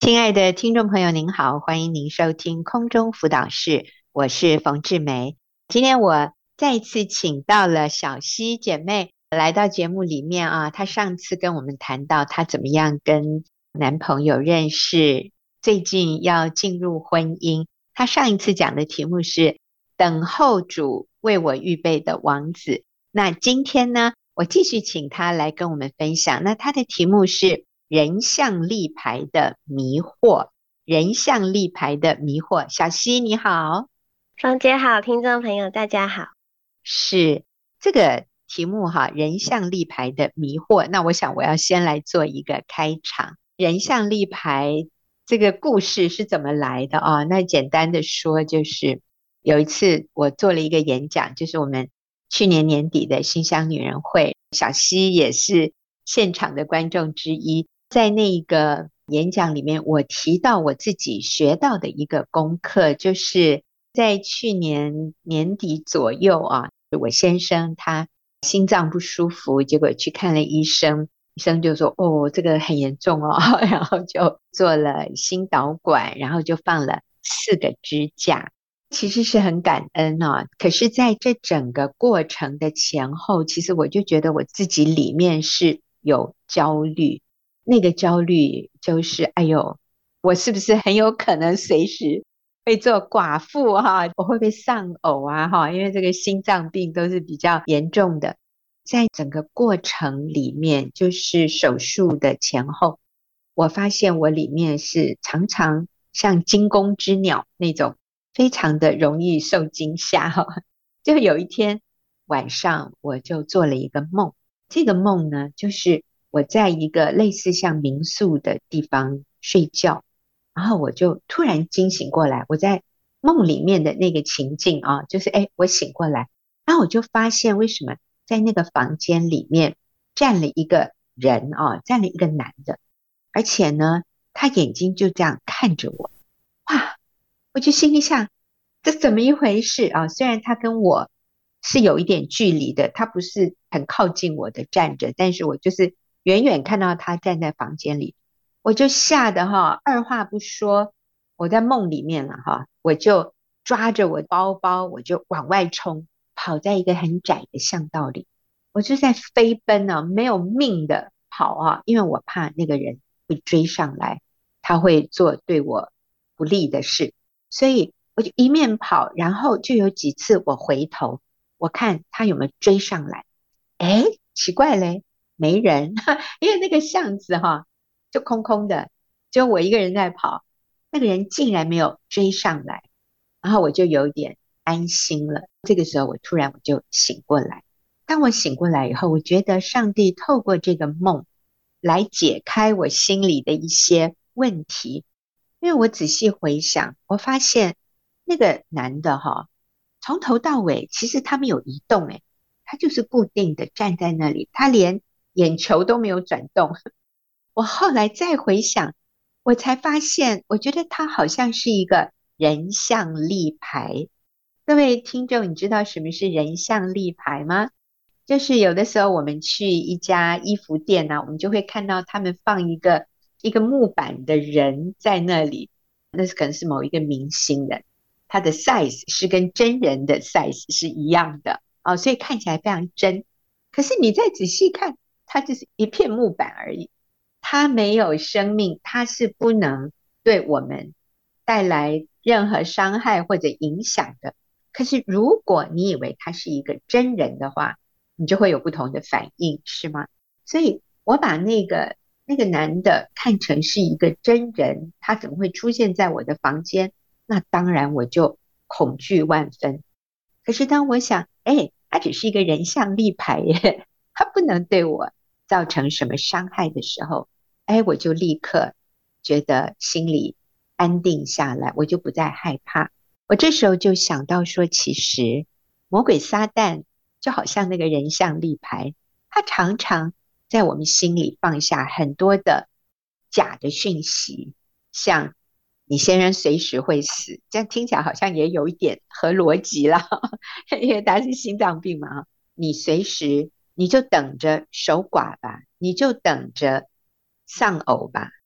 亲爱的听众朋友，您好，欢迎您收听空中辅导室，我是冯志梅。今天我再次请到了小溪姐妹来到节目里面啊，她上次跟我们谈到她怎么样跟男朋友认识，最近要进入婚姻。她上一次讲的题目是等候主为我预备的王子。那今天呢，我继续请她来跟我们分享。那她的题目是人象立牌的迷惑，人象立牌的迷惑。小溪你好。 双姐好，听众朋友大家好。 是这个题目哈，人象立牌的迷惑。那我想我要先来做一个开场。人象立牌这个故事是怎么来的啊？那简单的说，就是有一次我做了一个演讲，就是我们去年年底的新乡女人会，小溪也是现场的观众之一。在那个演讲里面，我提到我自己学到的一个功课，就是在去年年底左右啊，我先生他心脏不舒服，结果去看了医生，医生就说哦这个很严重哦，然后就做了心导管，然后就放了4个支架。其实是很感恩哦，可是在这整个过程的前后，其实我就觉得我自己里面是有焦虑。那个焦虑就是哎呦，我是不是很有可能随时会做寡妇哈？我会不会丧偶啊哈？因为这个心脏病都是比较严重的。在整个过程里面，就是手术的前后，我发现我里面是常常像惊弓之鸟那种，非常的容易受惊吓哈。就有一天晚上，我就做了一个梦。这个梦呢，就是我在一个类似像民宿的地方睡觉，然后我就突然惊醒过来。我在梦里面的那个情境啊，就是我醒过来，然后我就发现为什么在那个房间里面站了一个人啊，站了一个男的，而且呢，他眼睛就这样看着我。哇！我就心里想，这怎么一回事啊？虽然他跟我是有一点距离的，他不是很靠近我的站着，但是我就是远远看到他站在房间里，我就吓得哈，二话不说，我在梦里面了哈，我就抓着我包包，我就往外冲，跑在一个很窄的巷道里，我就在飞奔啊，没有命的跑啊，因为我怕那个人会追上来，他会做对我不利的事。所以我就一面跑，然后就有几次我回头，我看他有没有追上来。哎，奇怪嘞，没人，因为那个巷子哈就空空的，就我一个人在跑，那个人竟然没有追上来，然后我就有点安心了。这个时候我突然就醒过来。当我醒过来以后，我觉得上帝透过这个梦来解开我心里的一些问题。因为我仔细回想，我发现那个男的哈，从头到尾其实他没有移动，他就是固定的站在那里，他连眼球都没有转动。我后来再回想，我才发现，我觉得他好像是一个人像立牌。各位听众，你知道什么是人像立牌吗？就是有的时候我们去一家衣服店啊，我们就会看到他们放一个木板的人在那里，那是可能是某一个明星的，他的 size 是跟真人的 size 是一样的哦，所以看起来非常真。可是你再仔细看，它就是一片木板而已，它没有生命，它是不能对我们带来任何伤害或者影响的。可是如果你以为他是一个真人的话，你就会有不同的反应，是吗？所以我把那个男的看成是一个真人，他怎么会出现在我的房间？那当然我就恐惧万分。可是当我想，他只是一个人像立牌耶，他不能对我造成什么伤害的时候，我就立刻觉得心里安定下来，我就不再害怕。我这时候就想到说，其实魔鬼撒旦就好像那个人像立牌，他常常在我们心里放下很多的假的讯息，像你先生随时会死，这样听起来好像也有一点合逻辑了，因为他是心脏病嘛，你随时你就等着守寡吧，你就等着丧偶吧，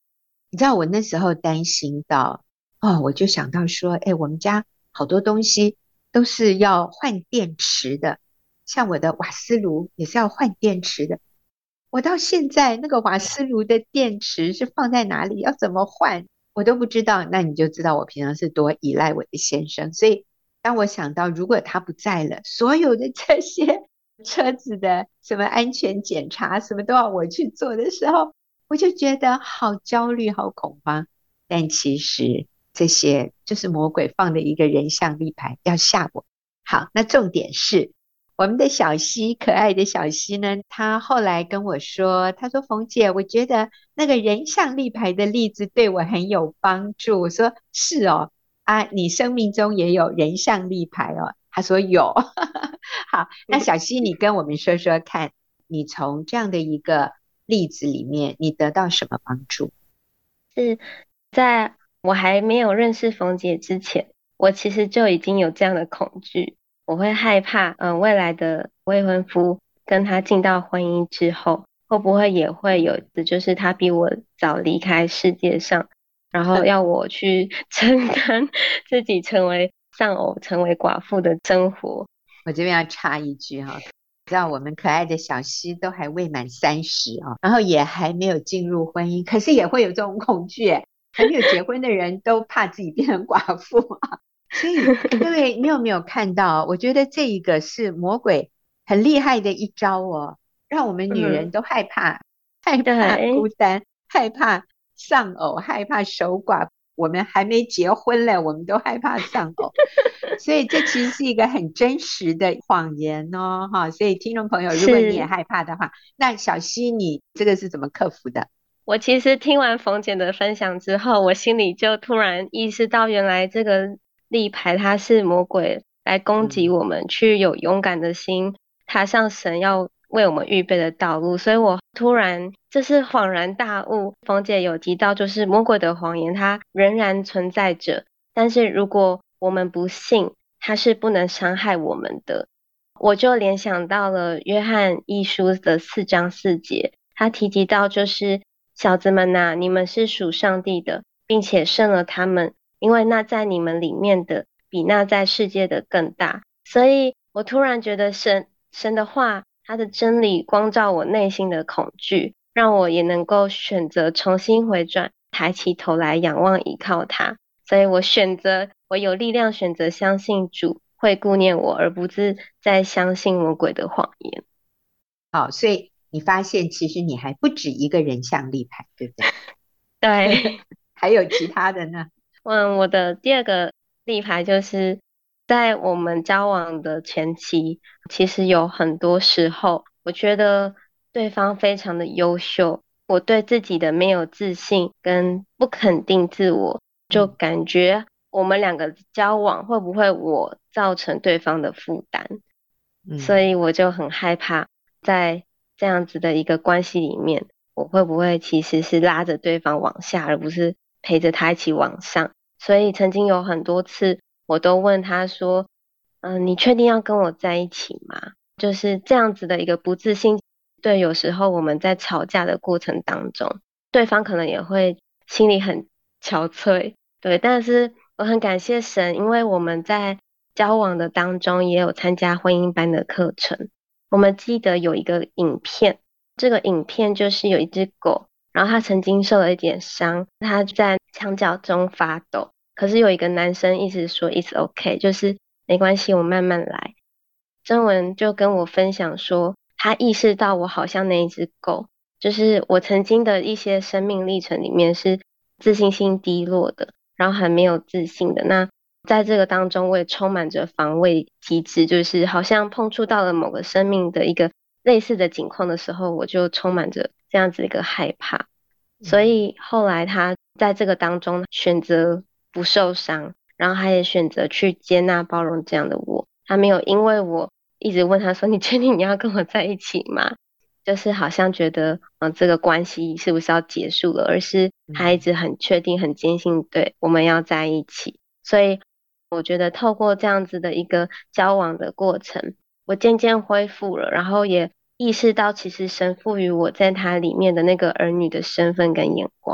你知道我那时候担心到，我就想到说，哎，我们家好多东西都是要换电池的，像我的瓦斯炉也是要换电池的。我到现在那个瓦斯炉的电池是放在哪里，要怎么换，我都不知道。那你就知道我平常是多依赖我的先生。所以当我想到如果他不在了，所有的这些车子的什么安全检查，什么都要我去做的时候，我就觉得好焦虑、好恐慌。但其实这些就是魔鬼放的一个人象立牌，要吓我。好，那重点是我们的小溪，可爱的小溪呢，他后来跟我说，他说冯姐，我觉得那个人象立牌的例子对我很有帮助。我说是哦，啊，你生命中也有人象立牌哦。他说有。好，那小溪，你跟我们说说看，你从这样的一个例子里面，你得到什么帮助？ 是在我还没有认识冯姐之前，我其实就已经有这样的恐惧，我会害怕，未来的未婚夫跟他进到婚姻之后，会不会也会有的，就是他比我早离开世界上，然后要我去承担自己成为丧偶、成为寡妇的生活。 我这边要插一句哈，知道我们可爱的小溪都还未满30啊，然后也还没有进入婚姻，可是也会有这种恐惧耶，还没有结婚的人都怕自己变成寡妇啊。所以各位，你有没有看到？我觉得这一个是魔鬼很厉害的一招哦，让我们女人嗯， 都害怕，害怕孤对， 单，害怕丧偶，害怕守寡。我们还没结婚嘞，我们都害怕丧偶。所以这其实是一个很真实的谎言哦，哈。所以听众朋友，如果你也是。 害怕的话，那小溪你这个是怎么克服的？ 我其实听完冯姐的分享之后，我心里就突然意识到，原来这个立牌它是魔鬼来攻击嗯， 我们，去有勇敢的心，踏上神要为我们预备的道路。所以我突然就是恍然大悟，冯姐有提到，就是魔鬼的谎言它仍然存在着，但是如果我们不信，它是不能伤害我们的。我就联想到了约翰一书的4章4节，他提及到就是小子们呐、你们是属上帝的，并且胜了他们，因为那在你们里面的比那在世界的更大。所以我突然觉得神的话，他的真理光照我内心的恐惧，让我也能够选择重新回转，抬起头来仰望依靠他。所以我有力量选择相信主会顾念我，而不是再相信魔鬼的谎言。 好，所以你发现其实你还不止一个人像立牌，对不对？ 对。 还有其他的呢？ 我的第二个立牌就是在我们交往的前期，其实有很多时候，我觉得对方非常的优秀，我对自己的没有自信跟不肯定自我，就嗯感觉我们两个交往会不会我造成对方的负担，所嗯。 以我就很害怕在这样子的一个关系里面，我会不会其实是拉着对方往下，而不是陪着他一起往上。所以曾经有很多次，我都问他说：你确定要跟我在一起吗？”就是这样子的一个不自信。对，有时候我们在吵架的过程当中，对方可能也会心里很憔悴，对。但是我很感谢神，因为我们在交往的当中也有参加婚姻班的课程。我们记得有一个影片，这个影片就是有一只狗，然后它曾经受了一点伤，它在墙角中发抖。可是有一个男生一直说 "It's okay"，就是没关系，我慢慢来。曾文就跟我分享说，他意识到我好像那一只狗，就是我曾经的一些生命历程里面是自信心低落的，然后很没有自信的。那在这个当中，我也充满着防卫机制，就是好像碰触到了某个生命的一个类似的境况的时候，我就充满着这样子一个害怕。所嗯。 以后来他在这个当中选择不受伤，然后他也选择去接纳包容这样的我。他没有因为我一直问他说："你确定你要跟我在一起吗？"就是好像觉得，这个关系是不是要结束了，而是他一嗯。 直很确定、很坚信，对，我们要在一起。所以我觉得透过这样子的一个交往的过程，我渐渐恢复了，然后也意识到，其实神赋予我在他里面的那个儿女的身份跟眼光。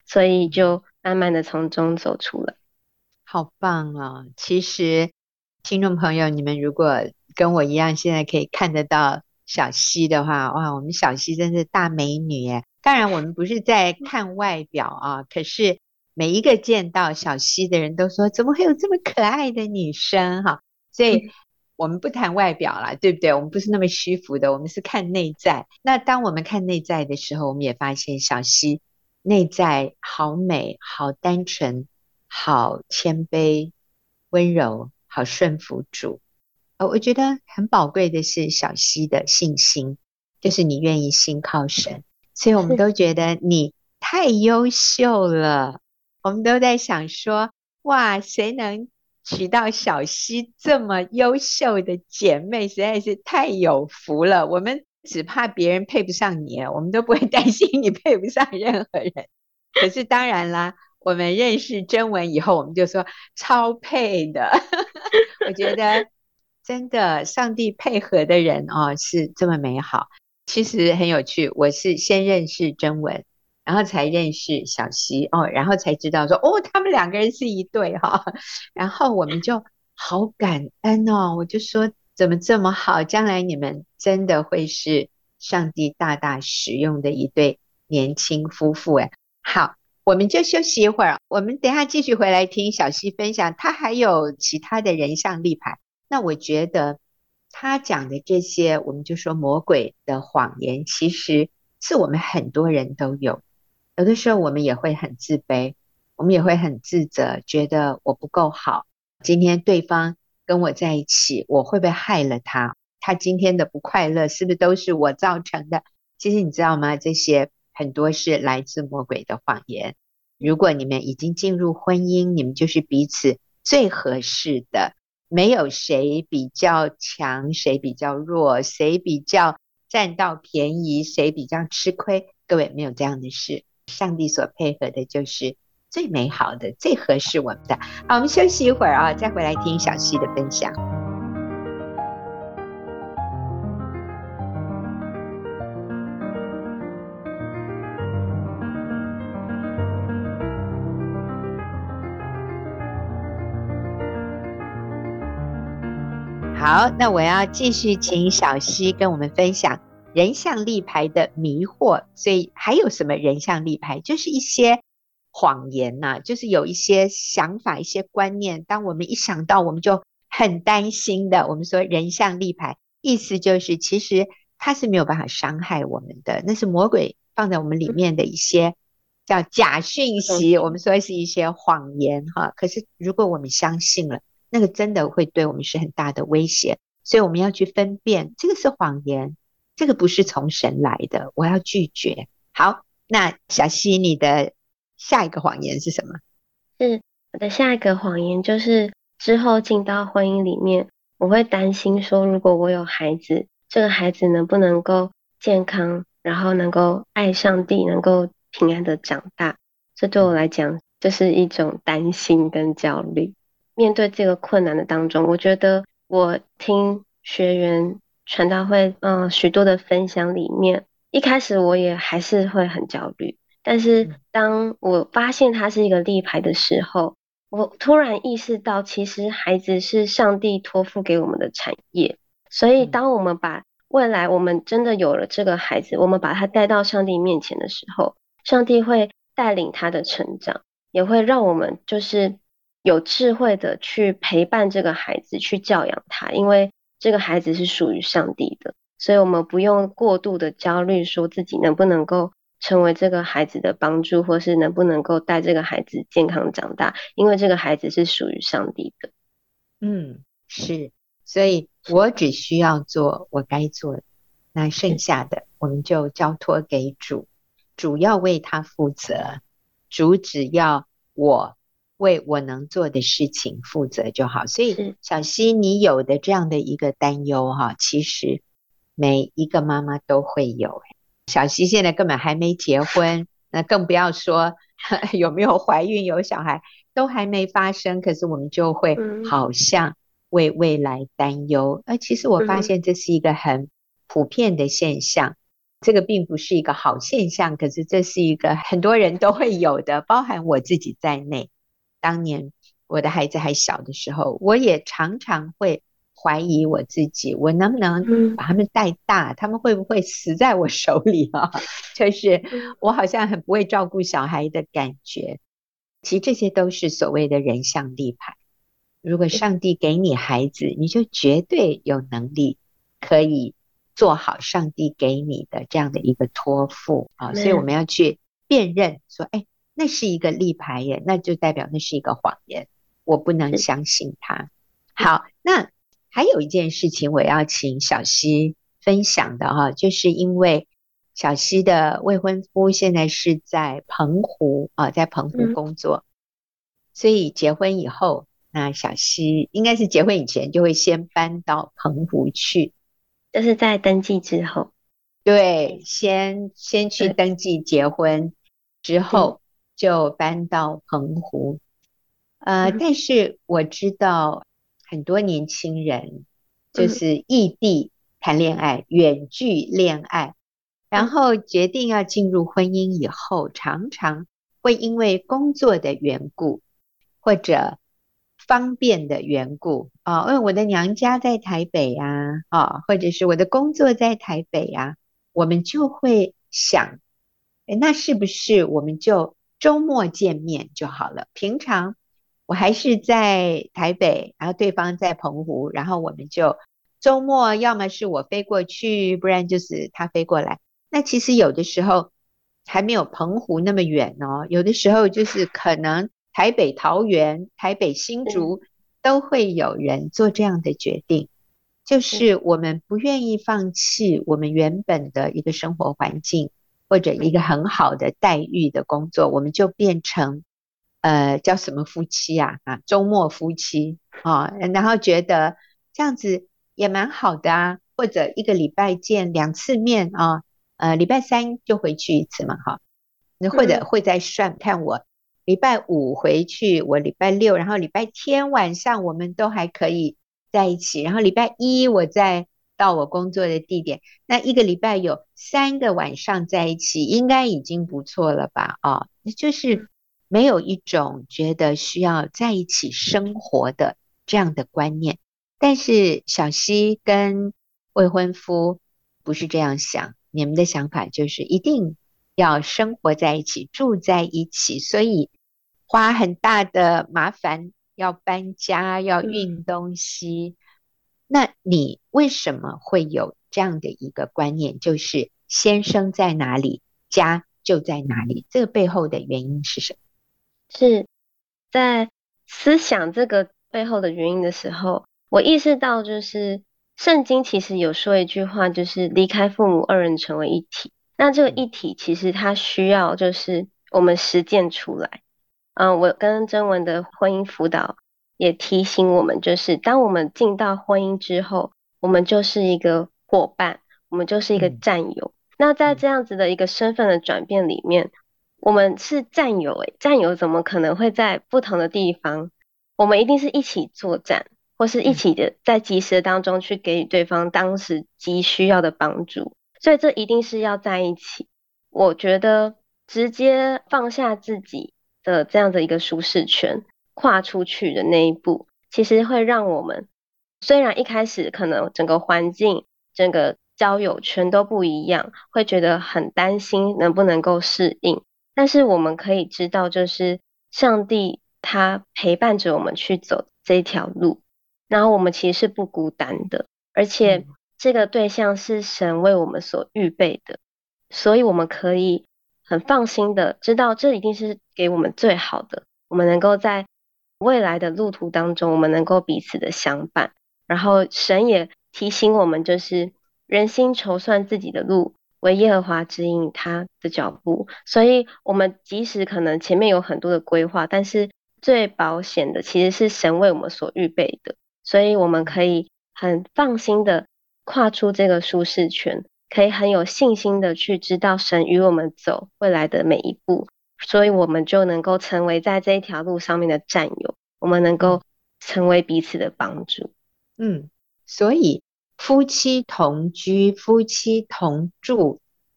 所以就慢慢的从中走出来。 好棒哦！其实听众朋友，你们如果跟我一样，现在可以看得到小溪的话，哇，我们小溪真是大美女耶！当然，我们不是在看外表啊，可是每一个见到小溪的人都说，怎么会有这么可爱的女生哈？所以我们不谈外表啦，对不对？我们不是那么虚浮的，我们是看内在。那当我们看内在的时候，我们也发现小溪内在好美、好单纯、好谦卑、温柔、好顺服主。我觉得很宝贵的是小溪的信心，就是你愿意信靠神，所以我们是都觉得你太优秀了。我们都在想说，哇，谁能娶到小溪这么优秀的姐妹，实在是太有福了。我们只怕别人配不上你，我们都不会担心你配不上任何人。可是当然啦，我们认识真文以后，我们就说超配的。我觉得真的，上帝配合的人哦是这么美好。其实很有趣，我是先认识真文，然后才认识小溪哦，然后才知道说哦，他们两个人是一对哈、然后我们就好感恩哦，我就说怎么这么好，将来你们真的会是上帝大大使用的一对年轻夫妇哎。好，我们就休息一会儿，我们等一下继续回来听小溪分享，他还有其他的人像立牌。那我觉得他讲的这些，我们就说魔鬼的谎言，其实是我们很多人都有。有的时候我们也会很自卑，我们也会很自责，觉得我不够好。今天对方跟我在一起，我会不会害了他？他今天的不快乐是不是都是我造成的？其实你知道吗？这些很多是来自魔鬼的谎言。如果你们已经进入婚姻，你们就是彼此最合适的，没有谁比较强，谁比较弱，谁比较占到便宜，谁比较吃亏。各位，没有这样的事。上帝所配合的就是最美好的，最合适我们的。好，我们休息一会儿啊，再回来听小溪的分享。好，那我要继续请小溪跟我们分享人像立牌的迷惑。所以还有什么人像立牌？就是一些谎言呐、就是有一些想法、一些观念，当我们一想到，我们就很担心的。我们说人像立牌，意思就是其实它是没有办法伤害我们的，那是魔鬼放在我们里面的一些叫假讯息，我们说是一些谎言哈。可是如果我们相信了，那个真的会对我们是很大的威胁，所以我们要去分辨，这个是谎言，这个不是从神来的，我要拒绝。好，那小溪，你的下一个谎言是什么？ 是我的下一个谎言，就是之后进到婚姻里面，我会担心说，如果我有孩子，这个孩子能不能够健康，然后能够爱上帝，能够平安的长大。这对我来讲，这是一种担心跟焦虑。面对这个困难的当中，我觉得我听学员传道会，许多的分享里面，一开始我也还是会很焦虑。但是当我发现它是一个立牌的时候，我突然意识到，其实孩子是上帝托付给我们的产业。所以当我们把未来我们真的有了这个孩子，我们把他带到上帝面前的时候，上帝会带领他的成长，也会让我们就是有智慧的去陪伴这个孩子，去教养他，因为这个孩子是属于上帝的。所以我们不用过度的焦虑，说自己能不能够成为这个孩子的帮助，或是能不能够带这个孩子健康长大，因为这个孩子是属于上帝的。 是，所以我只需要做我该做的，那剩下的我们就交托给主，主要为他负责，主只要我为我能做的事情负责就好。所以是小溪，你有的这样的一个担忧哈，其实每一个妈妈都会有。小溪现在根本还没结婚，那更不要说有没有怀孕有小孩，都还没发生，可是我们就会嗯好像为未来担忧。其实我发嗯现这是一个很普遍的现象。 这个并不是一个好现象，可是这是一个很多人都会有的，包含我自己在内。当年我的孩子还小的时候，我也常常会怀疑我自己，我能不能把他们带大，他们会不会死在我手里啊？就是我好像很不会照顾小孩的感觉。其实这些都是所谓的人象立牌。如果上帝给你孩子，你就绝对有能力可以做好上帝给你的这样的一个托付啊。所以我们要去辨认说，哎，那是一个立牌耶，那就代表那是一个谎言，我不能相信他。好，那还有一件事情我要请小希分享的哈，就是因为小希的未婚夫现在是在澎湖啊，在澎湖工作，所以结婚以后，那小希应该是结婚以前就会先搬到澎湖去， 就是在登记之后， 对，先去登记结婚，之后就搬到澎湖。但是我知道很多年轻人就是异地谈恋爱，远距恋爱，然后决定要进入婚姻以后，常常会因为工作的缘故或者方便的缘故啊，因为我的娘家在台北啊，或者是我的工作在台北啊，我们就会想，那是不是我们就周末见面就好了？平常我还是在台北，然后对方在澎湖，然后我们就周末要么是我飞过去，不然就是他飞过来。那其实有的时候还没有澎湖那么远哦，有的时候就是可能台北桃园、台北新竹都会有人做这样的决定，就是我们不愿意放弃我们原本的一个生活环境或者一个很好的待遇的工作，我们就变成叫什么夫妻周末夫妻啊，然后觉得这样子也蛮好的啊，或者一个礼拜见2次面啊，礼拜三就回去一次嘛，哈，或者会再算看我礼拜五回去，我礼拜六，然后礼拜天晚上我们都还可以在一起，然后礼拜一我再到我工作的地点，那一个礼拜有3个晚上在一起，应该已经不错了吧？就是没有一种觉得需要在一起生活的这样的观念。但是小希跟未婚夫不是这样想，你们的想法就是一定要生活在一起，住在一起，所以花很大的麻烦，要搬家，要运东西。那你为什么会有这样的一个观念，就是先生在哪里，家就在哪里？这个背后的原因是什么？ 是在思想这个背后的原因的时候，我意识到就是圣经其实有说一句话，就是离开父母二人成为一体。那这个一体其实它需要就是我们实践出来。我跟曾文的婚姻辅导也提醒我们，就是当我们进到婚姻之后，我们就是一个伙伴，我们就是一个战友。那在这样子的一个身份的转变里面，我们是战友战友怎么可能会在不同的地方？我们一定是一起作战，或是一起的在及时的当中去给予对方当时急需要的帮助，所以这一定是要在一起。我觉得直接放下自己的这样的一个舒适圈，跨出去的那一步，其实会让我们虽然一开始可能整个环境、整个交友圈都不一样，会觉得很担心能不能够适应。但是我们可以知道，就是上帝他陪伴着我们去走这一条路，然后我们其实是不孤单的，而且这个对象是神为我们所预备的，所以我们可以很放心的知道这一定是给我们最好的，我们能够在未来的路途当中，我们能够彼此的相伴。然后神也提醒我们，就是人心筹算自己的路，为耶和华指引他的脚步。所以我们即使可能前面有很多的规划，但是最保险的其实是神为我们所预备的，所以我们可以很放心的跨出这个舒适圈，可以很有信心的去知道神与我们走未来的每一步，所以我们就能够成为在这一条路上面的战友，我们能够成为彼此的帮助。 所以夫妻同居、夫妻同住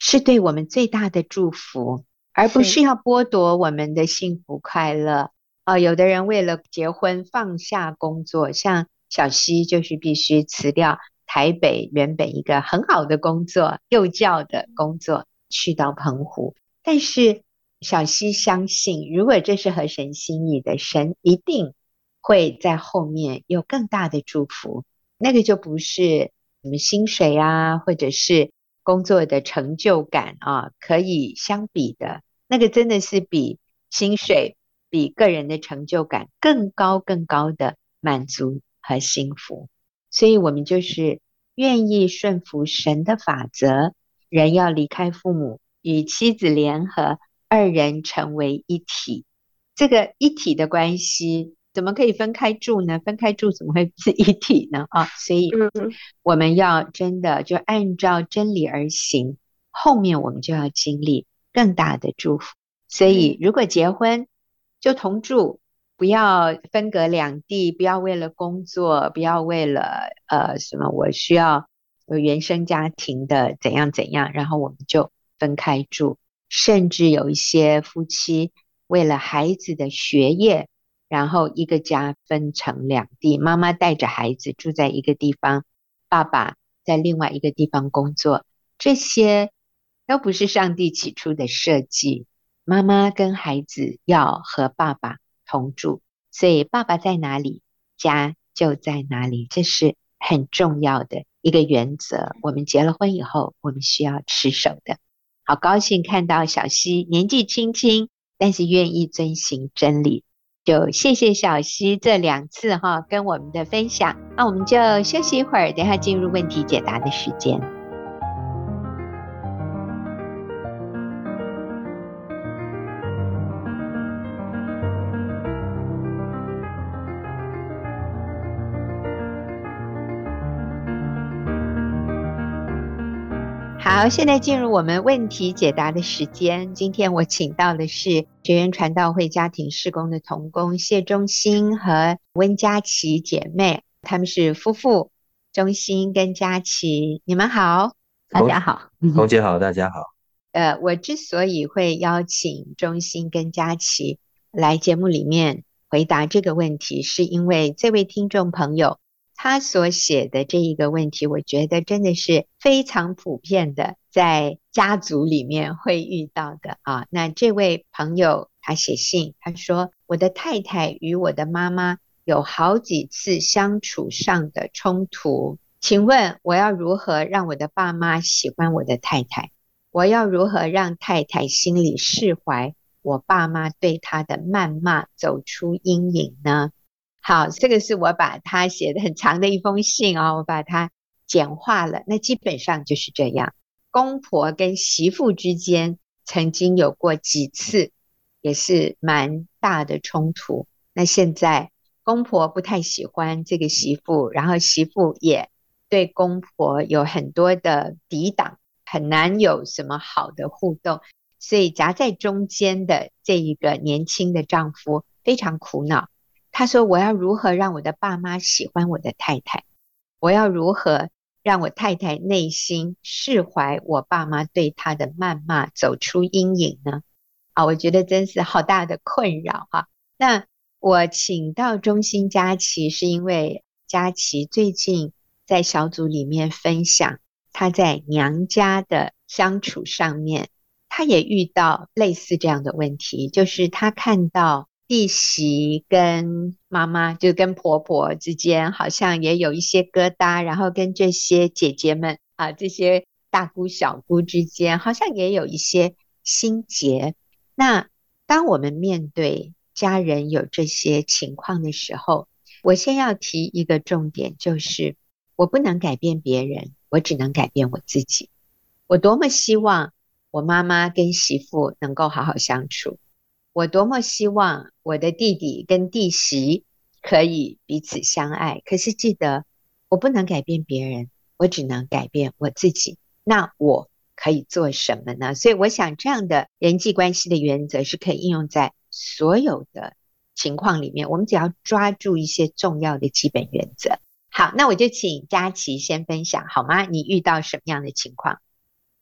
是对我们最大的祝福，而不是要剥夺我们的幸福快乐。有的人为了结婚放下工作，像小溪就是必须辞掉台北原本一个很好的工作，幼教的工作，去到澎湖。但是小溪相信，如果这是合神心意的，神一定会在后面有更大的祝福。那个就不是什么薪水啊，或者是工作的成就感啊，可以相比的。那个真的是比薪水、比个人的成就感更高、更高的满足和幸福。所以我们就是愿意顺服神的法则，人要离开父母，与妻子联合，二人成为一体。这个一体的关系怎么可以分开住呢？分开住怎么会是一体呢？所以我们要真的就按照真理而行，后面我们就要经历更大的祝福。所以如果结婚就同住，不要分隔两地，不要为了工作，不要为了什么我需要有原生家庭的怎样怎样，然后我们就分开住。甚至有一些夫妻为了孩子的学业，然后一个家分成两地，妈妈带着孩子住在一个地方，爸爸在另外一个地方工作，这些都不是上帝起初的设计。妈妈跟孩子要和爸爸同住，所以爸爸在哪里，家就在哪里，这是很重要的一个原则。我们结了婚以后，我们需要持守的。好高兴看到小溪年纪轻轻，但是愿意遵行真理。就谢谢小溪这2次跟我们的分享。那我们就休息一会儿，等下进入问题解答的时间。好，现在进入我们问题解答的时间。今天我请到的是学园传道会家庭事工的同工谢忠心和温佳琪姐妹，他们是夫妇，忠心跟佳琪，你们好。 大家好。 彤姐好，大家好。 我之所以会邀请忠心跟佳琪来节目里面回答这个问题，是因为这位听众朋友他所写的这一个问题，我觉得真的是非常普遍的，在家族里面会遇到的啊。那这位朋友他写信，他说我的太太与我的妈妈有好几次相处上的冲突，请问我要如何让我的爸妈喜欢我的太太？我要如何让太太心里释怀我爸妈对她的谩骂，走出阴影呢？好，这个是我把他写的很长的一封信我把它简化了。那基本上就是这样，公婆跟媳妇之间曾经有过几次也是蛮大的冲突。那现在公婆不太喜欢这个媳妇，然后媳妇也对公婆有很多的抵挡，很难有什么好的互动，所以夹在中间的这一个年轻的丈夫非常苦恼。他说我要如何让我的爸妈喜欢我的太太？我要如何让我太太内心释怀我爸妈对她的谩骂，走出阴影呢？我觉得真是好大的困扰那我请到忠心佳琪，是因为佳琪最近在小组里面分享她在娘家的相处上面，她也遇到类似这样的问题，就是她看到弟媳跟妈妈，就跟婆婆之间好像也有一些疙瘩，然后跟这些姐姐们这些大姑小姑之间好像也有一些心结。那当我们面对家人有这些情况的时候，我先要提一个重点，就是我不能改变别人，我只能改变我自己。我多么希望我妈妈跟媳妇能够好好相处，我多么希望我的弟弟跟弟媳可以彼此相爱，可是记得我不能改变别人，我只能改变我自己。那我可以做什么呢？所以我想这样的人际关系的原则是可以应用在所有的情况里面，我们只要抓住一些重要的基本原则。好，那我就请佳琪先分享好吗？你遇到什么样的情况？ 好，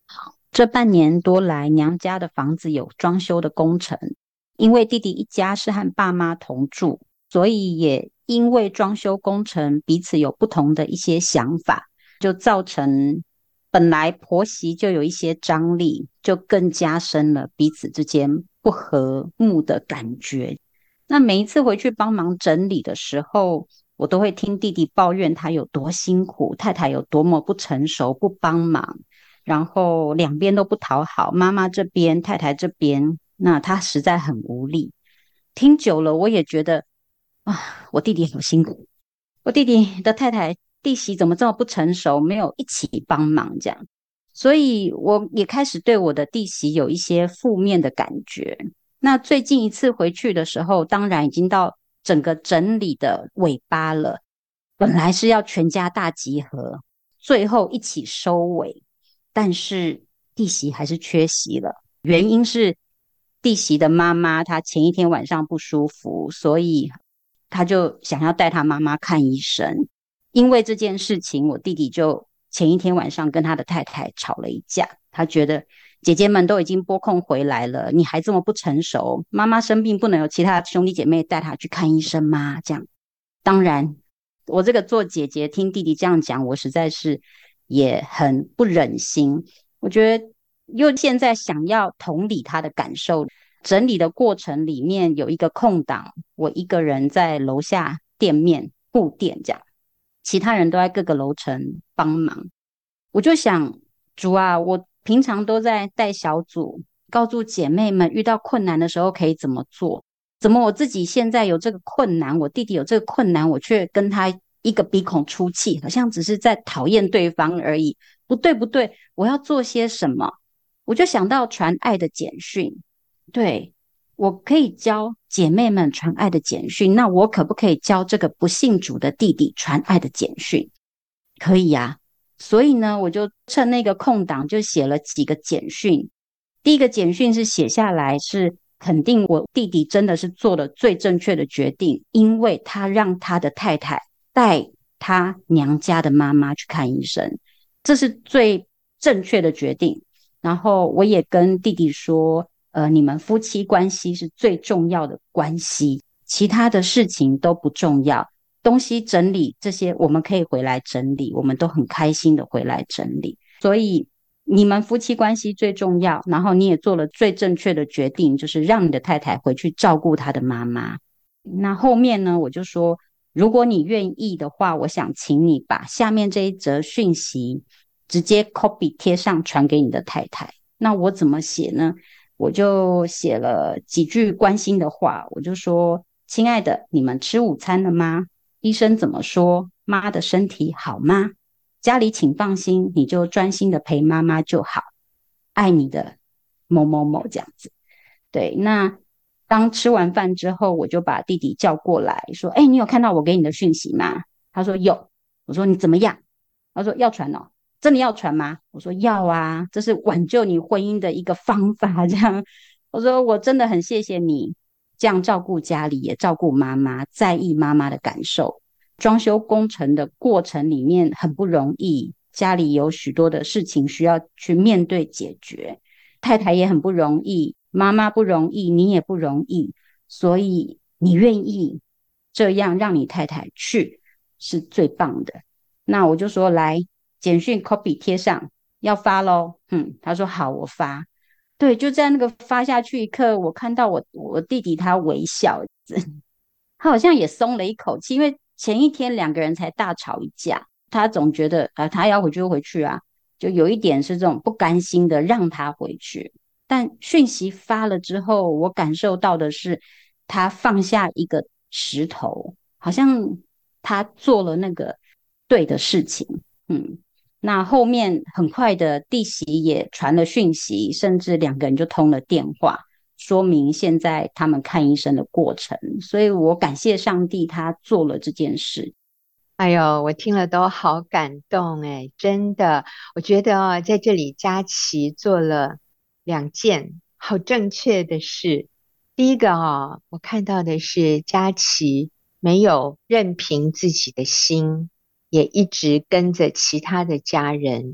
这半年多来，娘家的房子有装修的工程，因为弟弟一家是和爸妈同住，所以也因为装修工程彼此有不同的一些想法，就造成本来婆媳就有一些张力，就更加深了彼此之间不和睦的感觉。那每一次回去帮忙整理的时候，我都会听弟弟抱怨他有多辛苦，太太有多么不成熟，不帮忙，然后两边都不讨好，妈妈这边，太太这边，那他实在很无力。听久了，我也觉得啊，我弟弟好辛苦，我弟弟的太太弟媳怎么这么不成熟，没有一起帮忙这样，所以我也开始对我的弟媳有一些负面的感觉。那最近一次回去的时候，当然已经到整个整理的尾巴了，本来是要全家大集合，最后一起收尾，但是弟媳还是缺席了。原因是弟媳的妈妈她前一天晚上不舒服，所以她就想要带她妈妈看医生。因为这件事情，我弟弟就前一天晚上跟他的太太吵了一架。他觉得姐姐们都已经拨空回来了，你还这么不成熟，妈妈生病不能有其他兄弟姐妹带她去看医生吗？这样，当然，我这个做姐姐听弟弟这样讲，我实在是也很不忍心。我觉得又现在想要同理他的感受，整理的过程里面有一个空档，我一个人在楼下店面布店这样，其他人都在各个楼层帮忙。我就想，主啊，我平常都在带小组，告诉姐妹们遇到困难的时候可以怎么做。怎么我自己现在有这个困难，我弟弟有这个困难，我却跟他一个鼻孔出气，好像只是在讨厌对方而已。不对，不对，我要做些什么？我就想到传爱的简讯，对，我可以教姐妹们传爱的简讯，那我可不可以教这个不信主的弟弟传爱的简讯？可以呀、所以呢，我就趁那个空档就写了几个简讯。第一个简讯是写下来，是肯定我弟弟真的是做了最正确的决定，因为他让他的太太带他娘家的妈妈去看医生，这是最正确的决定。然后我也跟弟弟说，你们夫妻关系是最重要的关系，其他的事情都不重要。东西整理这些，我们可以回来整理，我们都很开心的回来整理。所以你们夫妻关系最重要，然后你也做了最正确的决定，就是让你的太太回去照顾她的妈妈。那后面呢，我就说，如果你愿意的话，我想请你把下面这一则讯息直接 copy 贴上传给你的太太。那我怎么写呢？我就写了几句关心的话，我就说：亲爱的，你们吃午餐了吗？医生怎么说？妈的身体好吗？家里请放心，你就专心的陪妈妈就好。爱你的某某某这样子。对，那当吃完饭之后，我就把弟弟叫过来说：“哎，你有看到我给你的讯息吗？”他说有。我说你怎么样？他说要传哦，真的要传吗？我说要啊，这是挽救你婚姻的一个方法。这样，我说我真的很谢谢你这样照顾家里，也照顾妈妈，在意妈妈的感受。装修工程的过程里面很不容易，家里有许多的事情需要去面对解决，太太也很不容易，妈妈不容易，你也不容易，所以你愿意这样让你太太去是最棒的。那我就说来，简讯 copy 贴上，要发咯。他说好，我发。对，就在那个发下去一刻，我看到我弟弟他微笑，他好像也松了一口气，因为前一天两个人才大吵一架，他总觉得他要回去就回去啊，就有一点是这种不甘心的让他回去。但讯息发了之后，我感受到的是他放下一个石头，好像他做了那个对的事情。嗯，那后面很快的弟媳也传了讯息，甚至两个人就通了电话。说明现在他们看医生的过程，所以我感谢上帝，他做了这件事。 哎呦，我听了都好感动哎，真的，我觉得哦，在这里佳琪做了两件好正确的事。第一个哦，我看到的是佳琪没有任凭自己的心，也一直跟着其他的家人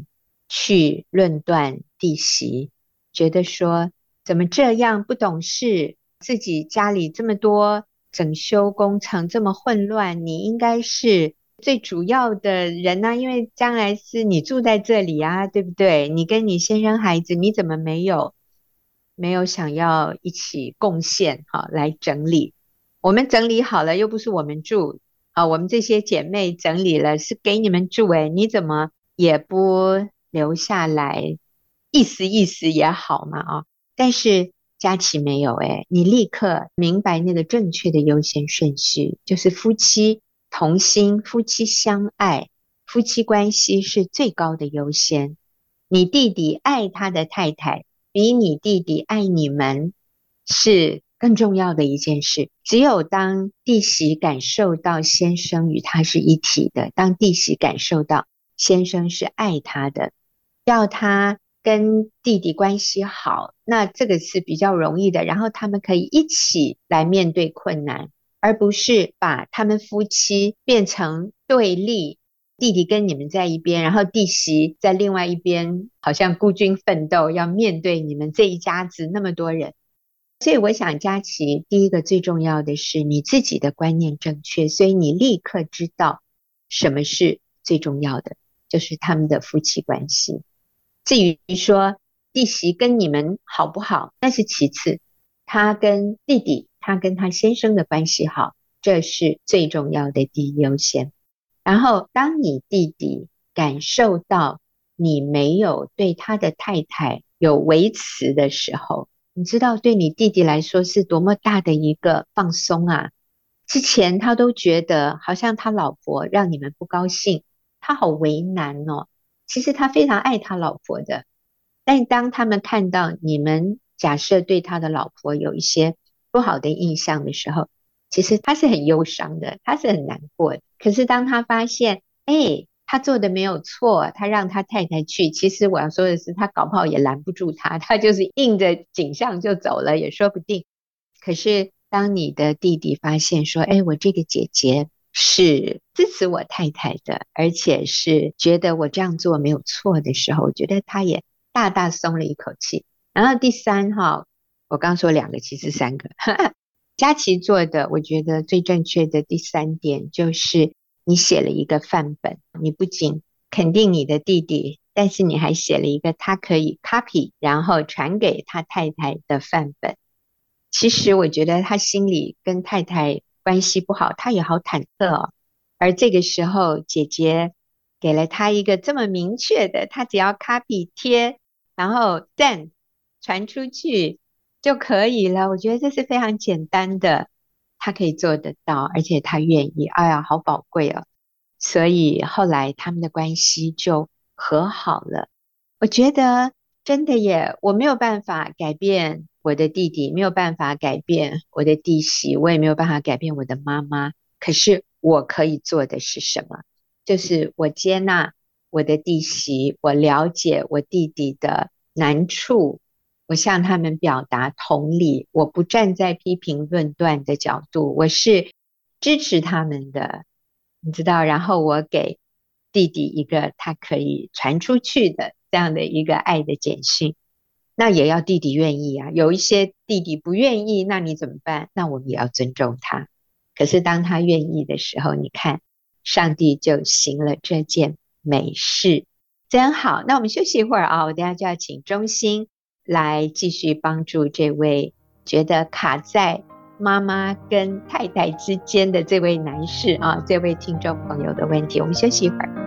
去论断弟媳，觉得说怎么这样不懂事，自己家里这么多整修工程这么混乱，你应该是最主要的人啊，因为将来是你住在这里啊，对不对？你跟你先生孩子，你怎么没有想要一起贡献来整理？我们整理好了又不是我们住我们这些姐妹整理了是给你们住你怎么也不留下来意思意思也好嘛但是佳琪没有你立刻明白那个正确的优先顺序，就是夫妻同心，夫妻相爱，夫妻关系是最高的优先。你弟弟爱他的太太比你弟弟爱你们是更重要的一件事。只有当弟媳感受到先生与他是一体的，当弟媳感受到先生是爱他的，要他跟弟弟关系好，那这个是比较容易的，然后他们可以一起来面对困难，而不是把他们夫妻变成对立，弟弟跟你们在一边，然后弟媳在另外一边，好像孤军奋斗，要面对你们这一家子那么多人。所以我想佳琪第一个最重要的是你自己的观念正确，所以你立刻知道什么是最重要的，就是他们的夫妻关系。至于说弟媳跟你们好不好，那是其次，他跟弟弟，他跟他先生的关系好，这是最重要的第一优先。然后当你弟弟感受到你没有对他的太太有维持的时候，你知道对你弟弟来说是多么大的一个放松啊！之前他都觉得好像他老婆让你们不高兴，他好为难哦。其实他非常爱他老婆的，但当他们看到你们假设对他的老婆有一些不好的印象的时候，其实他是很忧伤的，他是很难过的。可是当他发现他做的没有错，他让他太太去，其实我要说的是他搞不好也拦不住他，他就是应着景象就走了也说不定。可是当你的弟弟发现说我这个姐姐是支持我太太的，而且是觉得我这样做没有错的时候，我觉得他也大大松了一口气。然后第三我刚说2个，其实3个佳琪做的我觉得最正确的第3点就是你写了一个范本，你不仅肯定你的弟弟，但是你还写了一个他可以 copy 然后传给他太太的范本。其实我觉得他心里跟太太关系不好，他也好忐忑而这个时候姐姐给了他一个这么明确的，他只要 copy 贴然后赞传出去就可以了。我觉得这是非常简单的，他可以做得到，而且他愿意，哎呀好宝贵哦。所以后来他们的关系就和好了。我觉得真的耶，我没有办法改变我的弟弟，没有办法改变我的弟媳，我也没有办法改变我的妈妈，可是我可以做的是什么？就是我接纳我的弟媳，我了解我弟弟的难处，我向他们表达同理，我不站在批评论断的角度，我是支持他们的，你知道，然后我给弟弟一个他可以传出去的这样的一个爱的简讯。那也要弟弟愿意啊，有一些弟弟不愿意，那你怎么办？那我们也要尊重他。可是当他愿意的时候，你看上帝就行了这件美事，真好。那我们休息一会儿我等一下就要请中心来继续帮助这位觉得卡在妈妈跟太太之间的这位男士这位听众朋友的问题。我们休息一会儿。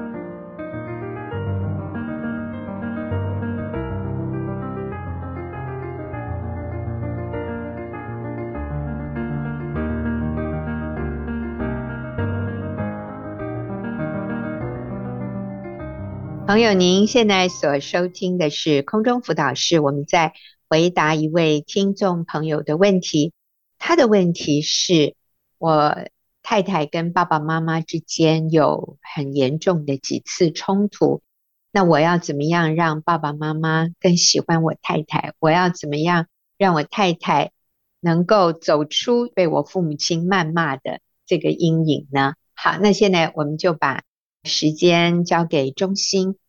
朋友，您现在所收听的是空中辅导室，我们在回答一位听众朋友的问题。他的问题是，我太太跟爸爸妈妈之间有很严重的几次冲突，那我要怎么样让爸爸妈妈更喜欢我太太？我要怎么样让我太太能够走出被我父母亲谩骂的这个阴影呢？好，那现在我们就把时间交给中心，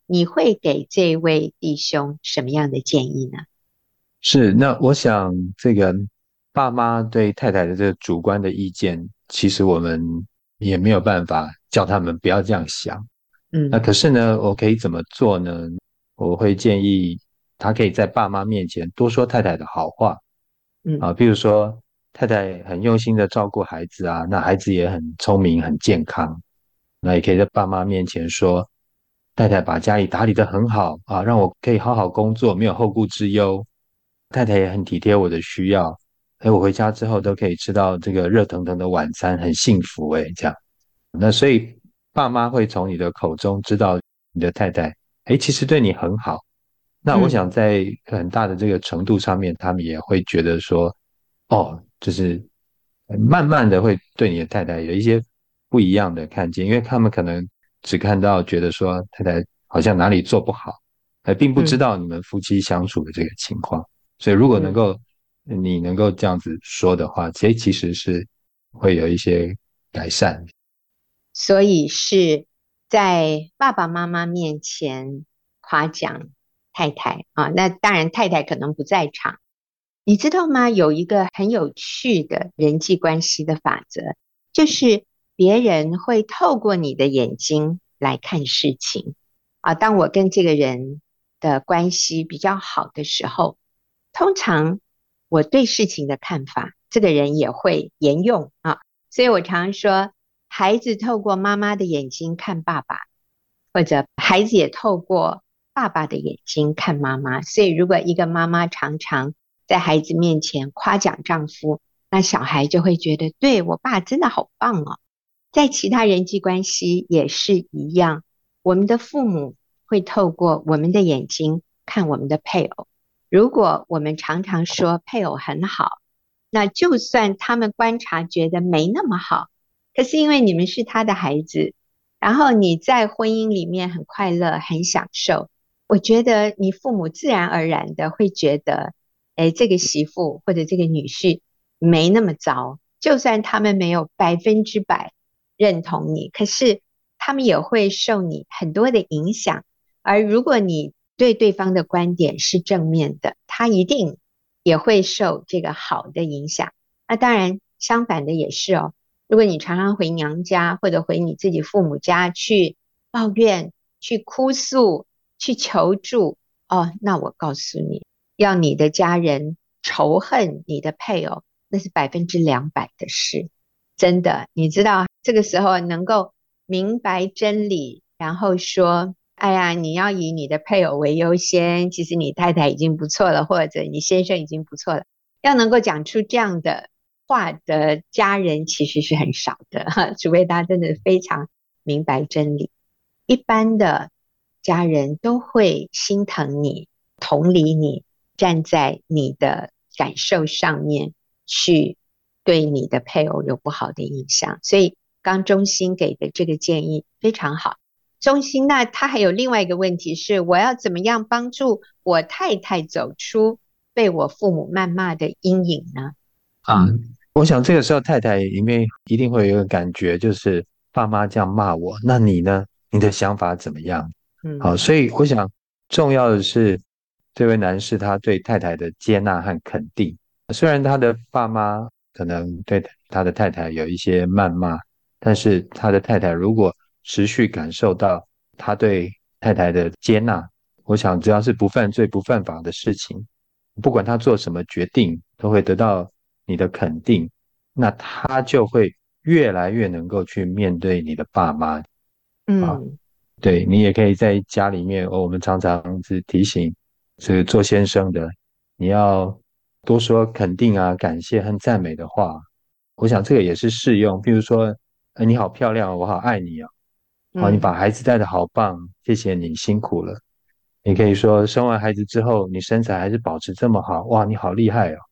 你会给这位弟兄什么样的建议呢？ 是，那我想这个爸妈对太太的这个主观的意见，其实我们也没有办法叫他们不要这样想。那可是呢，我可以怎么做呢？我会建议他可以在爸妈面前多说太太的好话，比如说太太很用心的照顾孩子啊，那孩子也很聪明很健康，那也可以在爸妈面前说，太太把家里打理得很好啊，让我可以好好工作，没有后顾之忧。太太也很体贴我的需要，我回家之后都可以吃到这个热腾腾的晚餐，很幸福这样。那所以爸妈会从你的口中知道你的太太，其实对你很好。那我想在很大的这个程度上面，他们也会觉得说，哦，就是慢慢的会对你的太太有一些不一样的看见，因为他们可能只看到觉得说太太好像哪里做不好，并不知道你们夫妻相处的这个情况。所以如果你能够这样子说的话，其实是会有一些改善。 所以是在爸爸妈妈面前夸奖太太啊，那当然太太可能不在场。你知道吗？有一个很有趣的人际关系的法则，就是别人会透过你的眼睛来看事情啊。当我跟这个人的关系比较好的时候，通常我对事情的看法，这个人也会沿用啊。所以我常说，孩子透过妈妈的眼睛看爸爸，或者孩子也透过爸爸的眼睛看妈妈。所以如果一个妈妈常常在孩子面前夸奖丈夫，那小孩就会觉得，对，我爸真的好棒哦。在其他人际关系也是一样，我们的父母会透过我们的眼睛看我们的配偶。如果我们常常说配偶很好，那就算他们观察觉得没那么好，可是因为你们是他的孩子，然后你在婚姻里面很快乐很享受，我觉得你父母自然而然的会觉得，这个媳妇或者这个女婿没那么糟，就算他们没有100%认同你，可是他们也会受你很多的影响。而如果你对对方的观点是正面的，他一定也会受这个好的影响。那当然相反的也是哦，如果你常常回娘家或者回你自己父母家去抱怨去哭诉去求助，那我告诉你，要你的家人仇恨你的配偶，那是200%的事。真的，你知道这个时候能够明白真理，然后说，哎呀，你要以你的配偶为优先，其实你太太已经不错了，或者你先生已经不错了。要能够讲出这样的话的家人其实是很少的，除非他真的非常明白真理。一般的家人都会心疼你，同理你，站在你的感受上面去对你的配偶有不好的影响。所以刚中心给的这个建议非常好。中心，那他还有另外一个问题是，我要怎么样帮助我太太走出被我父母谩骂的阴影呢？ 我想这个时候太太里面一定会有一个感觉，就是爸妈这样骂我，那你呢？你的想法怎么样？好，所以我想重要的是这位男士他对太太的接纳和肯定。虽然他的爸妈可能对他的太太有一些谩骂，但是他的太太如果持续感受到他对太太的接纳，我想只要是不犯罪不犯法的事情，不管他做什么决定，都会得到你的肯定，那他就会越来越能够去面对你的爸妈。对，你也可以在家里面，我们常常是提醒这个做先生的，你要多说肯定啊、感谢和赞美的话。我想这个也是适用，比如说，你好漂亮，我好爱你啊，好，你把孩子带得好棒，谢谢你辛苦了。你可以说，生完孩子之后，你身材还是保持这么好，哇，你好厉害哦！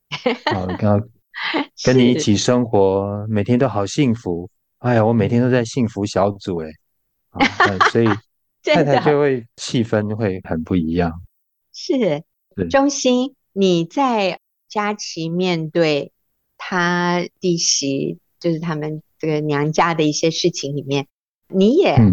跟你一起生活，每天都好幸福。哎呀，我每天都在幸福小组哎。所以太太就会气氛会很不一样。 是，中心，你在佳琪面对他弟媳，就是他们这个娘家的一些事情里面，你也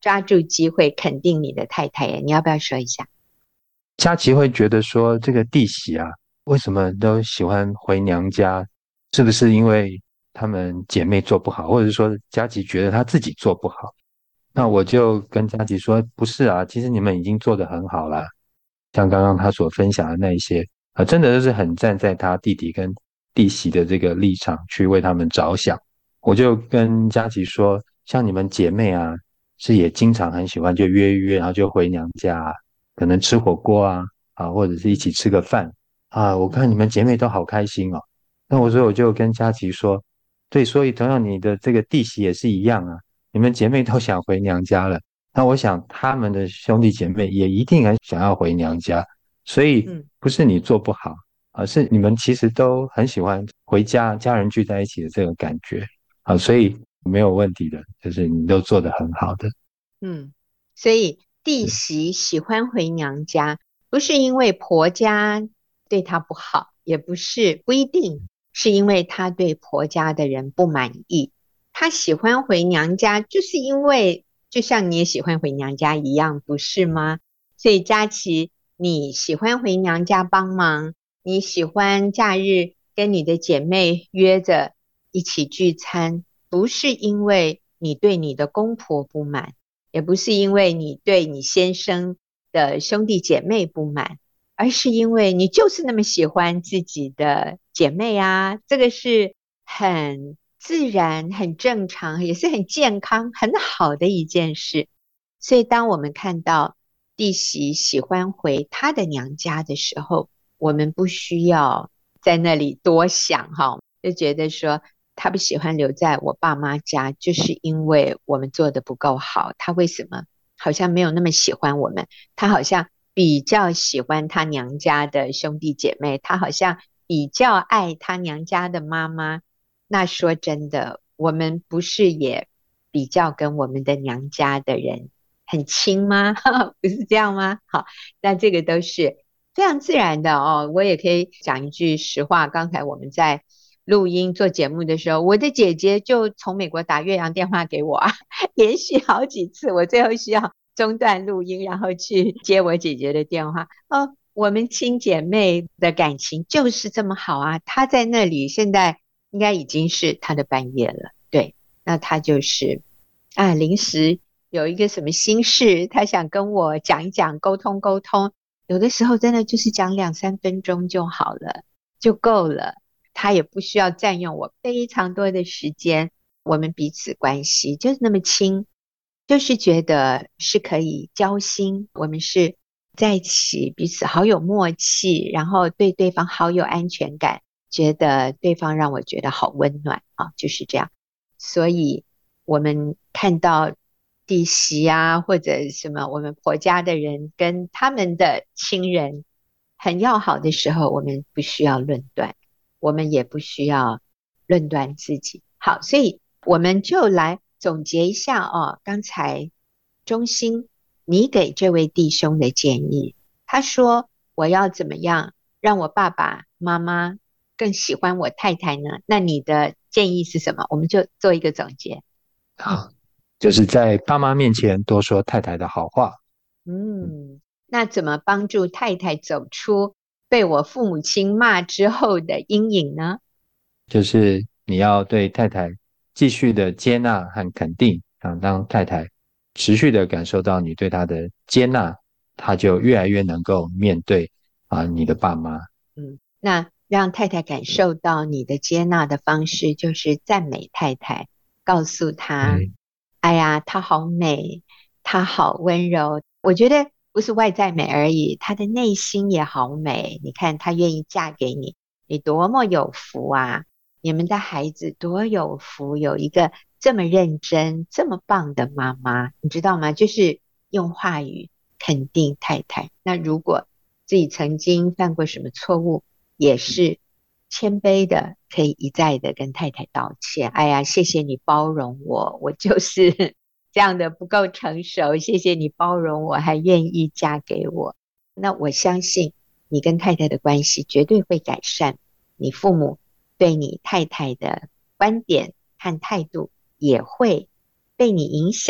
抓住机会肯定你的太太耶，你要不要说一下？ 佳琪会觉得说，这个弟媳啊，为什么都喜欢回娘家？是不是因为她们姐妹做不好，或者是说佳琪觉得她自己做不好？那我就跟佳琪说，不是啊，其实你们已经做得很好了。像刚刚他所分享的那一些，真的就是很站在他弟弟跟弟媳的这个立场去为他们着想。我就跟佳琪说，像你们姐妹啊，是也经常很喜欢就约一约，然后就回娘家啊，可能吃火锅或者是一起吃个饭我看你们姐妹都好开心哦。那所以我就跟佳琪说，对，所以同样你的这个弟媳也是一样啊，你们姐妹都想回娘家了。那我想他们的兄弟姐妹也一定很想要回娘家，所以不是你做不好，而是你们其实都很喜欢回家，家人聚在一起的这个感觉所以没有问题的，就是你都做得很好的。 所以弟媳喜欢回娘家，不是因为婆家对她不好，也不一定是因为她对婆家的人不满意，她喜欢回娘家，就是因为就像你也喜欢回娘家一样，不是吗？所以佳琪，你喜欢回娘家帮忙，你喜欢假日跟你的姐妹约着一起聚餐，不是因为你对你的公婆不满，也不是因为你对你先生的兄弟姐妹不满，而是因为你就是那么喜欢自己的姐妹啊，这个是很自然、很正常，也是很健康、很好的一件事。所以当我们看到弟媳喜欢回她的娘家的时候，我们不需要在那里多想就觉得说他不喜欢留在我爸妈家，就是因为我们做的不够好。他为什么好像没有那么喜欢我们？他好像比较喜欢他娘家的兄弟姐妹，他好像比较爱他娘家的妈妈。那说真的，我们不是也比较跟我们的娘家的人很亲吗？不是这样吗？好，那这个都是非常自然的哦。我也可以讲一句实话，刚才我们在录音做节目的时候，我的姐姐就从美国打越洋电话给我连续好几次，我最后需要中断录音，然后去接我姐姐的电话。我们亲姐妹的感情就是这么好啊！她在那里，现在应该已经是她的半夜了，对，那她就是临时有一个什么心事，她想跟我讲一讲，沟通沟通，有的时候真的就是讲2-3分钟就好了，就够了。他也不需要占用我非常多的时间，我们彼此关系就是那么亲，就是觉得是可以交心，我们是在一起彼此好有默契，然后对对方好有安全感，觉得对方让我觉得好温暖就是这样。所以我们看到弟媳或者什么我们婆家的人跟他们的亲人很要好的时候，我们不需要论断，我们也不需要论断自己。好，所以我们就来总结一下刚才中心你给这位弟兄的建议，他说我要怎么样让我爸爸妈妈更喜欢我太太呢？那你的建议是什么？我们就做一个总结。 好，就是在爸妈面前多说太太的好话。 那怎么帮助太太走出被我父母亲骂之后的阴影呢？ 就是你要对太太继续的接纳和肯定当太太持续的感受到你对她的接纳，她就越来越能够面对你的爸妈。 那让太太感受到你的接纳的方式，就是赞美太太，告诉她，哎呀，她好美，她好温柔。我觉得不是外在美而已，她的内心也好美。你看，她愿意嫁给你，你多么有福啊！你们的孩子多有福，有一个这么认真、这么棒的妈妈，你知道吗？就是用话语肯定太太。那如果自己曾经犯过什么错误，也是谦卑的，可以一再的跟太太道歉。哎呀，谢谢你包容我，我就是这样的不够成熟，谢谢你包容我，还愿意嫁给我。那我相信你跟太太的关系绝对会改善，你父母对你太太的观点和态度也会被你影响，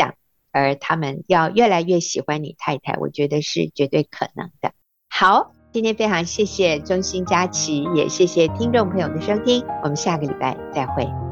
而他们要越来越喜欢你太太，我觉得是绝对可能的。好，今天非常谢谢中心佳琪，也谢谢听众朋友的收听，我们下个礼拜再会。